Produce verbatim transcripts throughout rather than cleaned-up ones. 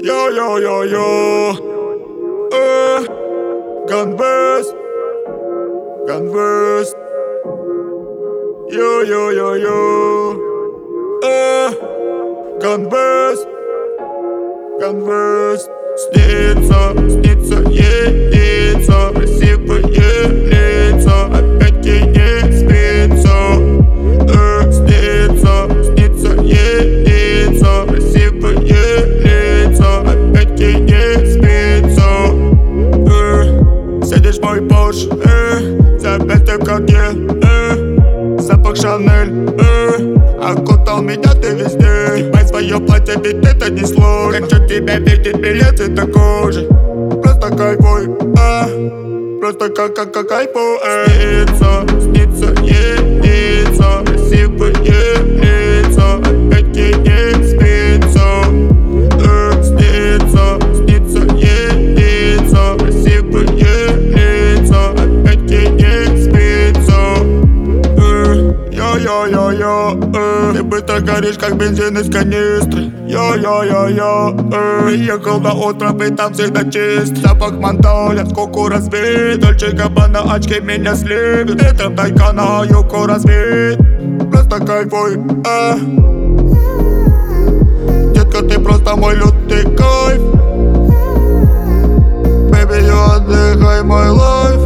Йо-йо-йо-йо, э, Ганвест, Ганвест. Йо-йо-йо-йо, э, Ганвест, Ганвест. Снится, снится ей лица, красивые лица, опять ей не спится. Э, снится, снится ей лица, красивые лица, опять ей не спится. Э, сидишь в мой Порш, э, запястье в коке, э, запах Шанель, э, окутал меня ты везде. Снимай свое платье, ведь это не сложно. Хочу тебя видеть, билеты такой же. Просто кайфуй, а, просто как как как кайфуй, э. Снится, снится ей лица, красивые лица, опять ей не спится. Э, снится, снится ей лица, красивые лица, опять ей не спится. Йо-йо-йо-йо, э, ты быстро горишь, как бензин из канистры. Йо-йо-йо-йо, э, приехал на остров, и там всегда чист. Запах мантоля, сколько развит. Дольче Габбана, очки меня слепят. Ветром Тайкана, юбку развит. Просто кайфуй, э. Детка, ты просто мой лютый кайф. Baby, you отдыхай, мой лайф.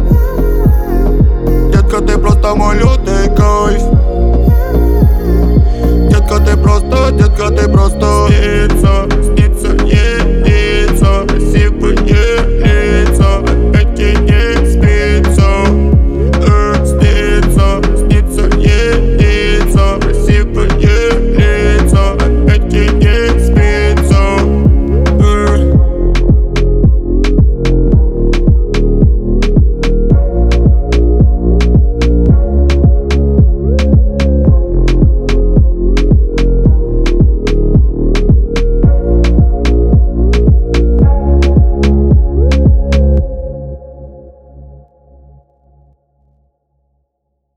Детка, ты просто мой лютый кайф. Детка, ты просто, детка, ты просто.